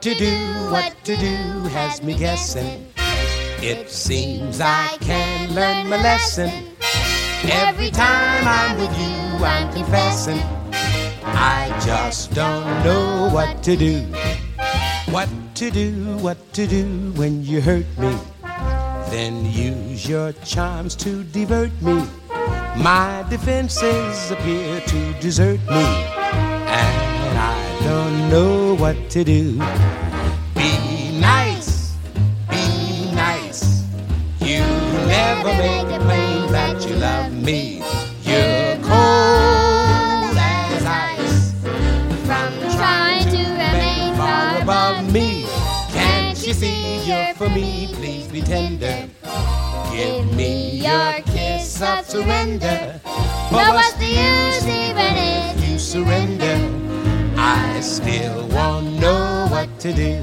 to do has me guessing. It seems I can learn my lesson. Every time I'm with you, I'm confessing. I just don't know what to do. What to do when you hurt me. Then use your charms to divert me. My defenses appear to desert me, and I don't know what to do. Be nice, be nice. You never make it plain that you love me. You're cold as ice from trying to remain far above me. Can't you see you're for me? Please be tender. Give me your kiss of surrender. But what's the use even if you surrender? I still won't know what to do.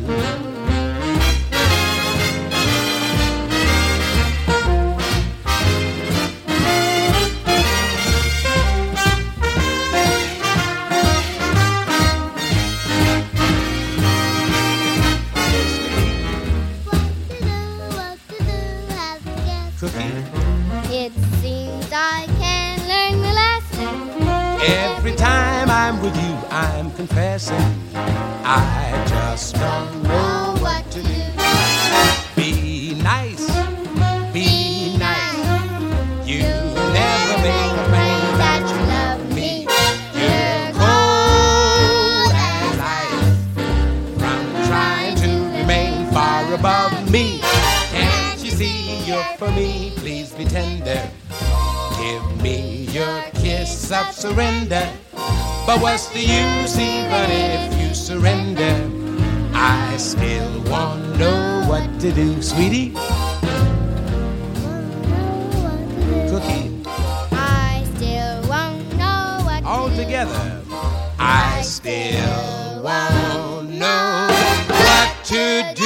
It seems I can learn the lesson. Every time I'm with you, I'm confessing. I just don't know what to do. Be nice, be nice. You never make a plain that you love me. You're cold as ice from trying to remain far above me. Can't you see you're for me? Please be tender. Give me your kiss of surrender. But what's the use even if you surrender? I still won't know what to do. Sweetie? Cookie? I still won't know what to do. All together. I still won't know what to do.